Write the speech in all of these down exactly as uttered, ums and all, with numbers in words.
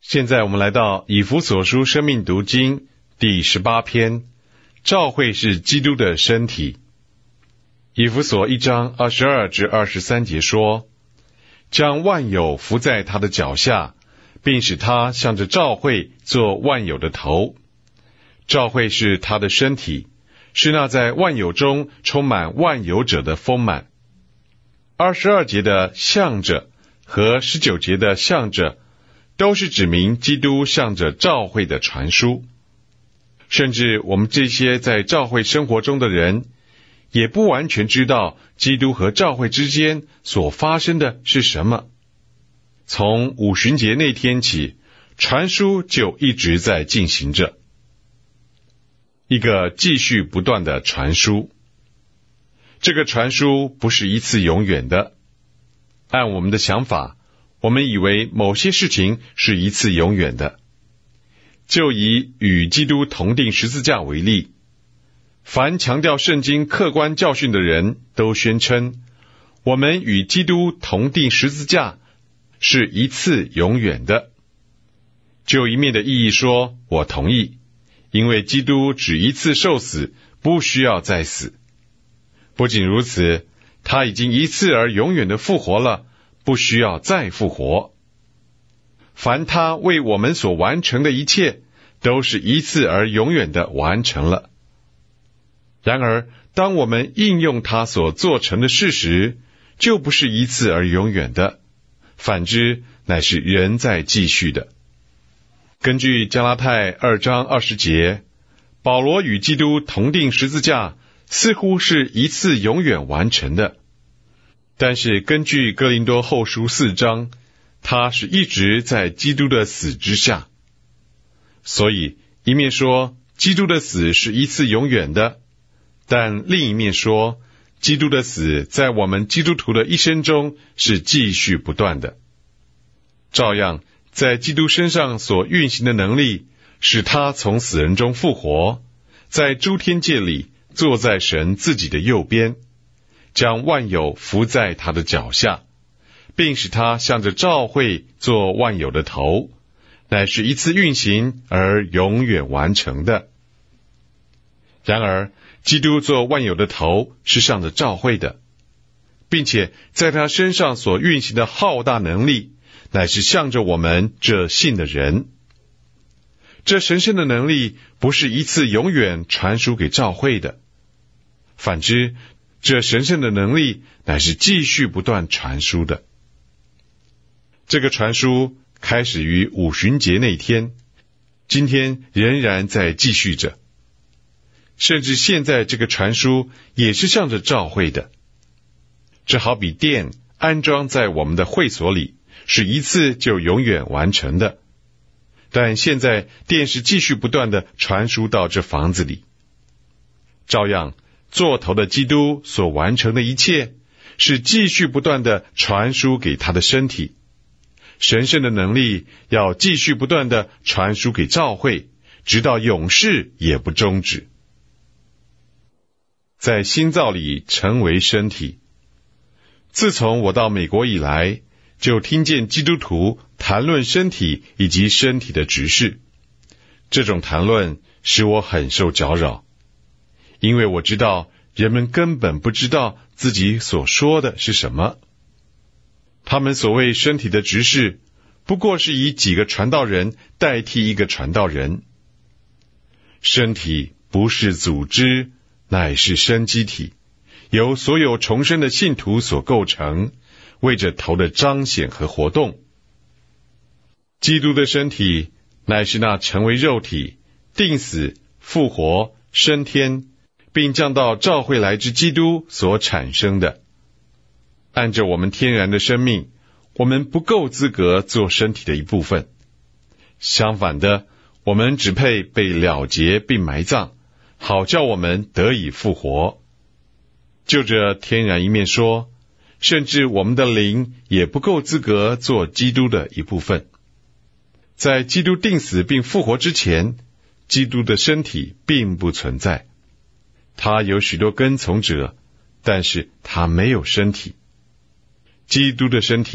现在我们来到以弗所书生命读经第十八篇，教会是基督的身体。以弗所一章二十二至二十三节说，将万有伏在他的脚下，并使他向着教会做万有的头。教会是他的身体，是那在万有中充满万有者的丰满。二十二节的向着和十九节的向着都是指明基督向着教会的传输。甚至我们这些在教会生活中的人，也不完全知道基督和教会之间所发生的是什么。从五旬节那天起，传输就一直在进行着，一个继续不断的传输。这个传输不是一次永远的。按我们的想法，我们以为某些事情是一次永远的。就以与基督同定十字架为例，凡强调圣经客观教训的人都宣称，我们与基督同定十字架是一次永远的。就一面的意义说，我同意，因为基督只一次受死，不需要再死。不仅如此，他已经一次而永远的复活了，不需要再复活。凡他为我们所完成的一切，都是一次而永远的完成了。然而，当我们应用他所做成的事时，就不是一次而永远的，反之，乃是仍在继续的。根据加拉太二章二十节，保罗与基督同定十字架，似乎是一次永远完成的。但是根据哥林多后书四章，他是一直在基督的死之下。所以一面说基督的死是一次永远的，但另一面说基督的死在我们基督徒的一生中是继续不断的。照样在基督身上所运行的能力，使他从死人中复活，在诸天界里坐在神自己的右边，将万有伏在他的脚下，并使他向着教会做万有的头，乃是一次运行而永远完成的。然而基督做万有的头是向着教会的，并且在他身上所运行的浩大能力，乃是向着我们这信的人。这神圣的能力不是一次永远传输给教会的，反之，这神圣的能力乃是继续不断传输的。这个传输开始于五旬节那天，今天仍然在继续着。甚至现在这个传输也是向着教会的。这好比电安装在我们的会所里，是一次就永远完成的。但现在电是继续不断的传输到这房子里。照样，做头的基督所完成的一切，是继续不断的传输给他的身体。神圣的能力要继续不断的传输给教会，直到永世也不终止。在新造里成为身体。自从我到美国以来，就听见基督徒谈论身体以及身体的职事。这种谈论使我很受搅扰，因为我知道人们根本不知道自己所说的是什么。他们所谓身体的职事，不过是以几个传道人代替一个传道人。身体不是组织，乃是生机体，由所有重生的信徒所构成，为着头的彰显和活动。基督的身体乃是那成为肉体、定死、复活、升天，并降到召会来之基督所产生的。按着我们天然的生命，我们不够资格做身体的一部分。相反的，我们只配被了结并埋葬，好叫我们得以复活。就这天然一面说，甚至我们的灵也不够资格做基督的一部分。在基督定死并复活之前，基督的身体并不存在。他有许多跟从者，但是他没有身体。基督的身体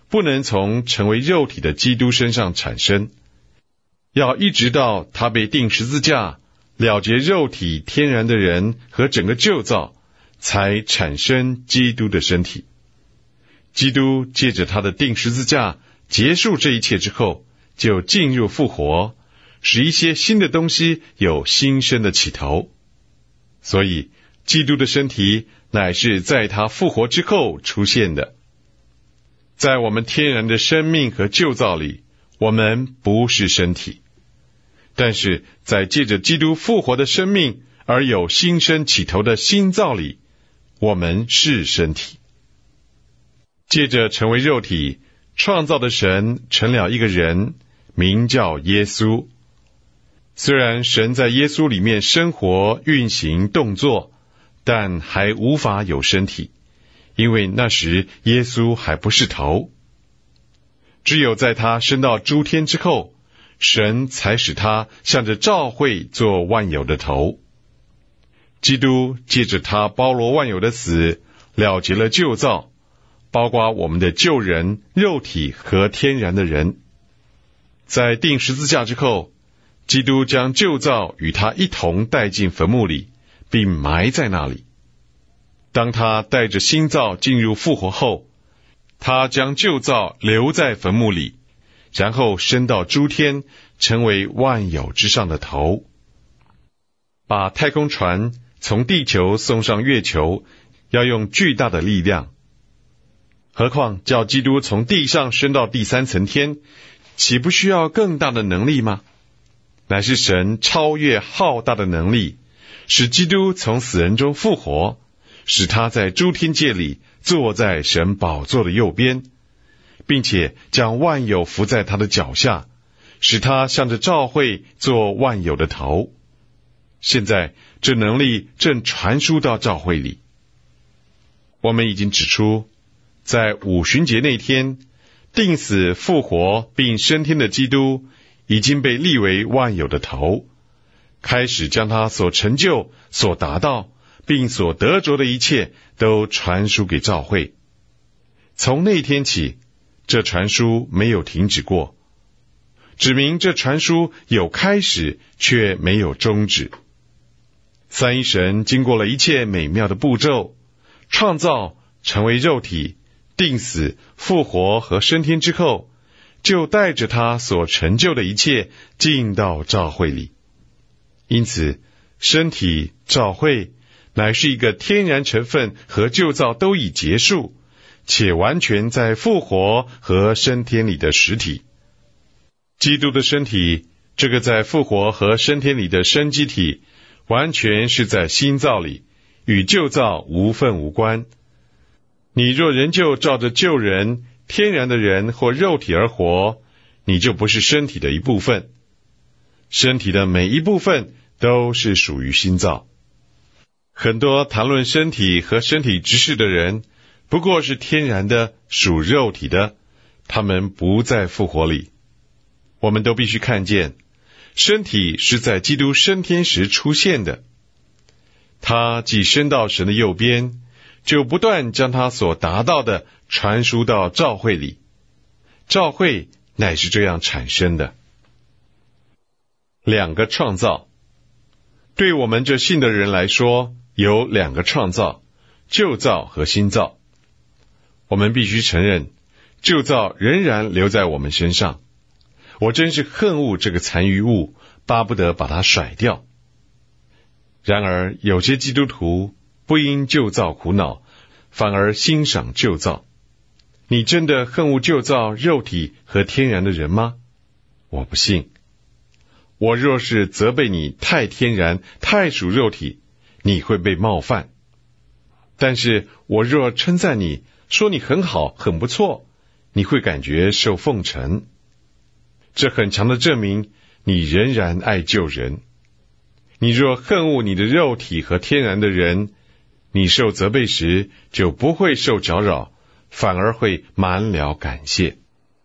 不能从成为肉体的基督身上产生，要一直到他被钉十字架，了结肉体天然的人和整个旧造，才产生基督的身体。基督借着他的钉十字架结束这一切之后，就进入复活，使一些新的东西有新生的起头。所以基督的身体乃是在他复活之后出现的。在我们天然的生命和旧造里，我们不是身体，但是在借着基督复活的生命而有新生起头的新造里，我们是身体。借着成为肉体，创造的神成了一个人，名叫耶稣。虽然神在耶稣里面生活、运行、动作，但还无法有身体，因为那时耶稣还不是头。只有在他升到诸天之后，神才使他向着召会做万有的头。基督借着他包罗万有的死，了结了旧造，包括我们的旧人、肉体和天然的人。在钉十字架之后，基督将旧造与他一同带进坟墓里，并埋在那里。当他带着新造进入复活后，他将旧造留在坟墓里，然后升到诸天，成为万有之上的头。把太空船从地球送上月球，要用巨大的力量。何况叫基督从地上升到第三层天，岂不需要更大的能力吗？乃是神超越浩大的能力，使基督从死人中复活，使他在诸天界里坐在神宝座的右边，并且将万有伏在他的脚下，使他向着召会做万有的头。现在这能力正传输到召会里。我们已经指出，在五旬节那天，钉死、复活并升天的基督已经被立为万有的头，开始将他所成就、所达到并所得着的一切都传输给召会。从那天起，这传输没有停止过，指明这传输有开始，却没有终止。三一神经过了一切美妙的步骤，创造、成为肉体、钉死、复活和升天之后，就带着他所成就的一切进到召会里。因此，身体、召会乃是一个天然成分和旧造都已结束，且完全在复活和升天里的实体。基督的身体，这个在复活和升天里的生机体，完全是在新造里，与旧造无分无关。你若仍旧照着旧人、天然的人或肉体而活，你就不是身体的一部分。身体的每一部分都是属于新造。很多谈论身体和身体之事的人，不过是天然的，属肉体的，他们不在复活里。我们都必须看见，身体是在基督升天时出现的。他既升到神的右边，就不断将他所达到的传输到召会里。召会乃是这样产生的。两个创造，对我们这信的人来说，有两个创造，旧造和新造。我们必须承认，旧造仍然留在我们身上。我真是恨恶这个残余物，巴不得把它甩掉。然而有些基督徒不因旧造苦恼，反而欣赏旧造。你真的恨恶旧造肉体和天然的人吗？我不信。我若是责备你太天然、太属肉体，你会被冒犯。但是我若称赞你，说你很好、很不错，你会感觉受奉承。这很强的证明，你仍然爱旧人。你若恨恶你的肉体和天然的人，你受责备时就不会受搅扰，反而会满了感谢。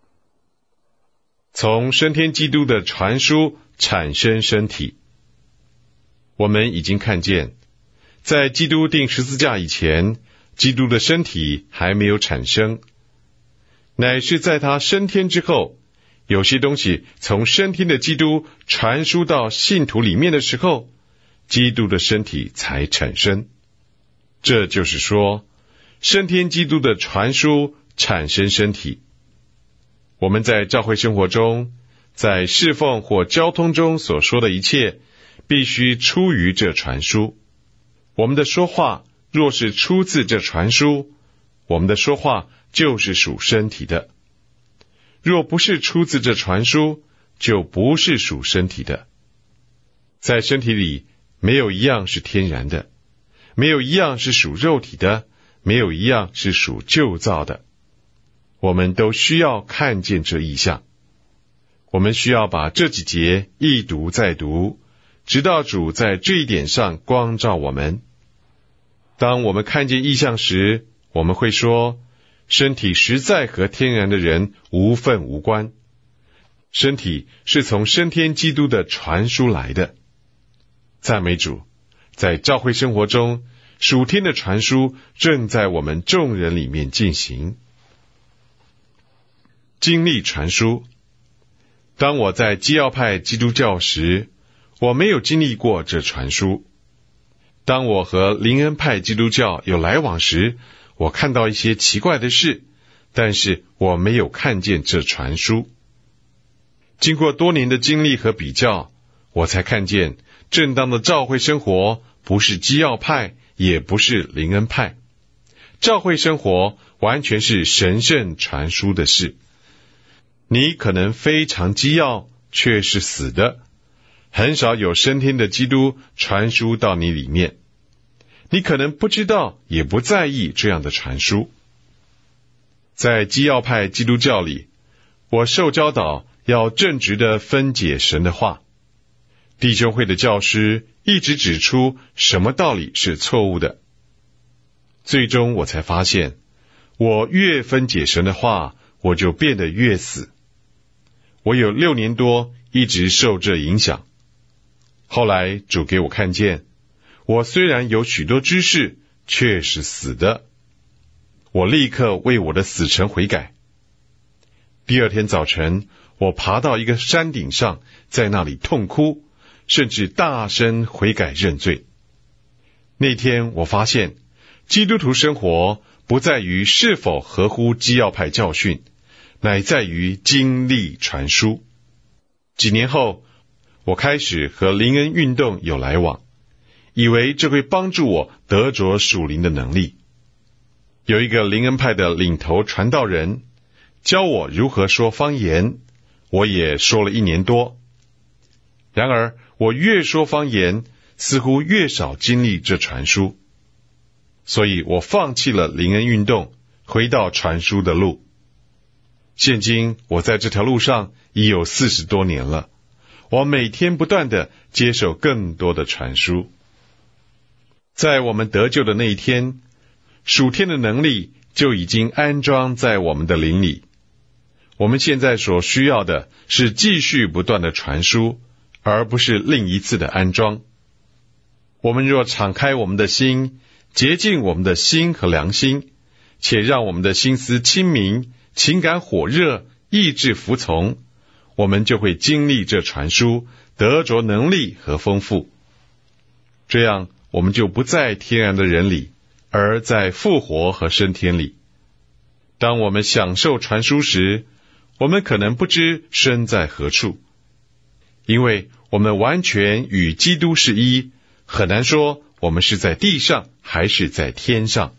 从升天基督的传输产生身体。我们已经看见，在基督钉十字架以前，基督的身体还没有产生。 乃是在他升天之后，有些东西从升天的基督传输到信徒里面的时候，基督的身体才产生。这就是说，升天基督的传输产生身体。我们在教会生活中，在侍奉或交通中所说的一切，必须出于这传输。我们的说话若是出自这传输，我们的说话就是属身体的；若不是出自这传输，就不是属身体的。在身体里，没有一样是天然的，没有一样是属肉体的，没有一样是属旧造的。我们都需要看见这异象。我们需要把这几节一读再读，直到主在这一点上光照我们。当我们看见异象时，我们会说，身体实在和天然的人无分无关。身体是从升天基督的传输来的。赞美主，在教会生活中，属天的传输正在我们众人里面进行。经历传输。当我在基要派基督教时，我没有经历过这传输。当我和灵恩派基督教有来往时，我看到一些奇怪的事，但是我没有看见这传输。经过多年的经历和比较，我才看见正当的教会生活不是基要派，也不是灵恩派。教会生活完全是神圣传输的事。你可能非常基要，却是死的，很少有升天的基督传输到你里面。你可能不知道，也不在意这样的传输。在基要派基督教里，我受教导要正直地分解神的话。弟兄会的教师一直指出什么道理是错误的。最终我才发现，我越分解神的话，我就变得越死。我有六年多一直受这影响。后来主给我看见，我虽然有许多知识，却是死的。我立刻为我的死城悔改。第二天早晨，我爬到一个山顶上，在那里痛哭，甚至大声悔改认罪。那天我发现，基督徒生活不在于是否合乎基要派教训，乃在于经历传输。几年后，我开始和灵恩运动有来往，以为这会帮助我得着属灵的能力。有一个灵恩派的领头传道人，教我如何说方言，我也说了一年多。然而，我越说方言，似乎越少经历这传输，所以我放弃了灵恩运动，回到传输的路。现今我在这条路上已有四十多年了，我每天不断地接受更多的传输。在我们得救的那一天，属天的能力就已经安装在我们的灵里。我们现在所需要的是继续不断的传输，而不是另一次的安装。我们若敞开我们的心，洁净我们的心和良心，且让我们的心思清明，情感火热，意志服从，我们就会经历这传输，得着能力和丰富。这样，我们就不在天然的人里，而在复活和升天里。当我们享受传输时，我们可能不知身在何处，因为我们完全与基督是一，很难说我们是在地上还是在天上。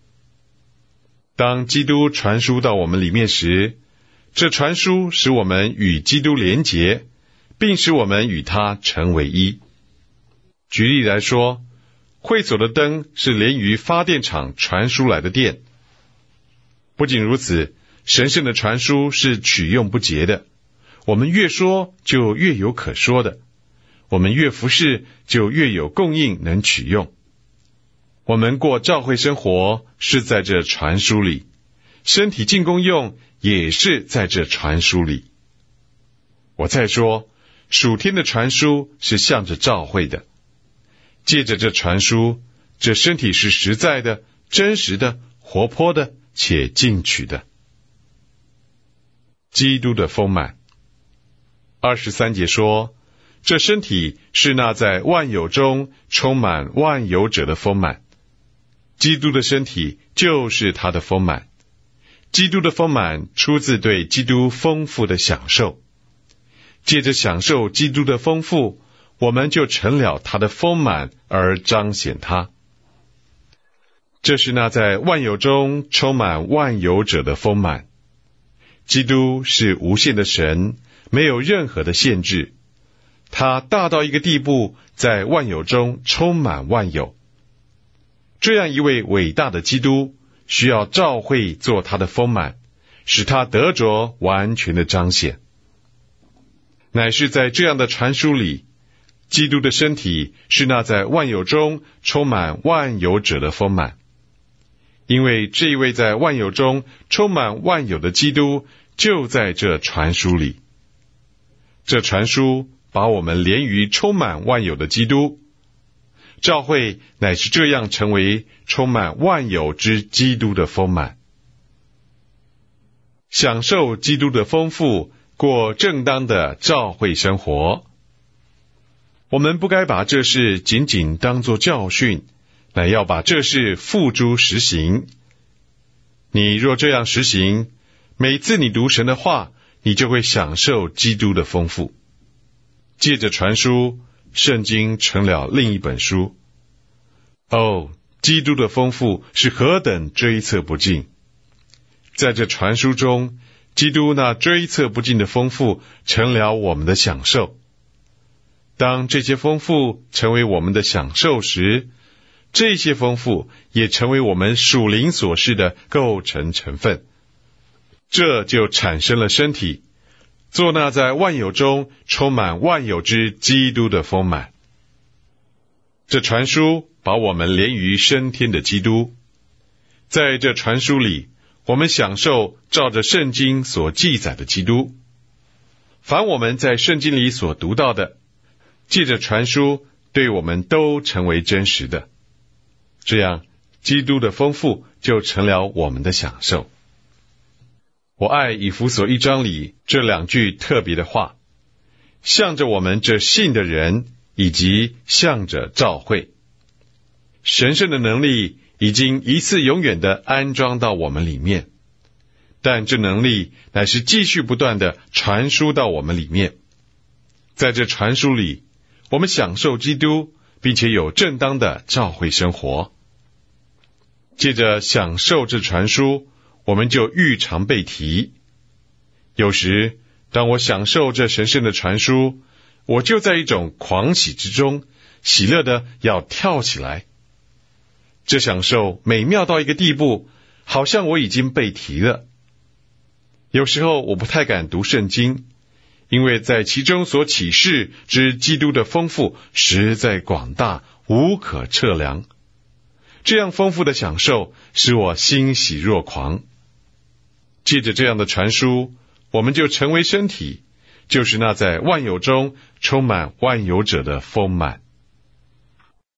当基督传输到我们里面时，这传输使我们与基督连结，并使我们与他成为一。举例来说，会所的灯是连于发电厂传输来的电。不仅如此，神圣的传输是取用不竭的，我们越说就越有可说的，我们越服侍就越有供应能取用。我们过教会生活是在这传输里，身体进功用也是在这传输里。我再说，属天的传输是向着教会的，借着这传输，这身体是实在的、真实的、活泼的且进取的。 基督的丰满。二十三节说，这身体是那在万有中充满万有者的丰满。基督的身体就是他的丰满。基督的丰满出自对基督丰富的享受。借着享受基督的丰富，我们就成了他的丰满而彰显他。这是那在万有中充满万有者的丰满。基督是无限的神，没有任何的限制。他大到一个地步，在万有中充满万有。这样一位伟大的基督，需要教会做他的丰满，使他得着完全的彰显。乃是在这样的传输里，基督的身体是那在万有中充满万有者的丰满。因为这一位在万有中充满万有的基督，就在这传输里。这传输把我们连于充满万有的基督。教会乃是这样成为充满万有之基督的丰满。享受基督的丰富，过正当的教会生活。我们不该把这事仅仅当作教训，乃要把这事付诸实行。你若这样实行，每次你读神的话，你就会享受基督的丰富。借着传书，圣经成了另一本书。哦，基督的丰富是何等追测不尽！在这传书中，基督那追测不尽的丰富成了我们的享受。当这些丰富成为我们的享受时，这些丰富也成为我们属灵所示的构成成分。这就产生了身体，做那在万有中充满万有之基督的丰满。这传书把我们连于升天的基督。在这传书里，我们享受照着圣经所记载的基督。凡我们在圣经里所读到的，借着传书，对我们都成为真实的。这样，基督的丰富就成了我们的享受。我爱以弗所一章里这两句特别的话，向着我们这信的人，以及向着教会。神圣的能力已经一次永远的安装到我们里面，但这能力乃是继续不断的传输到我们里面。在这传输里，我们享受基督，并且有正当的教会生活。借着享受这传输，我们就愈常被提。有时，当我享受这神圣的传输，我就在一种狂喜之中，喜乐的要跳起来。这享受美妙到一个地步，好像我已经被提了。有时候我不太敢读圣经，因为在其中所启示之基督的丰富实在广大，无可测量。这样丰富的享受使我欣喜若狂。借着这样的传输，我们就成为身体，就是那在万有中充满万有者的丰满。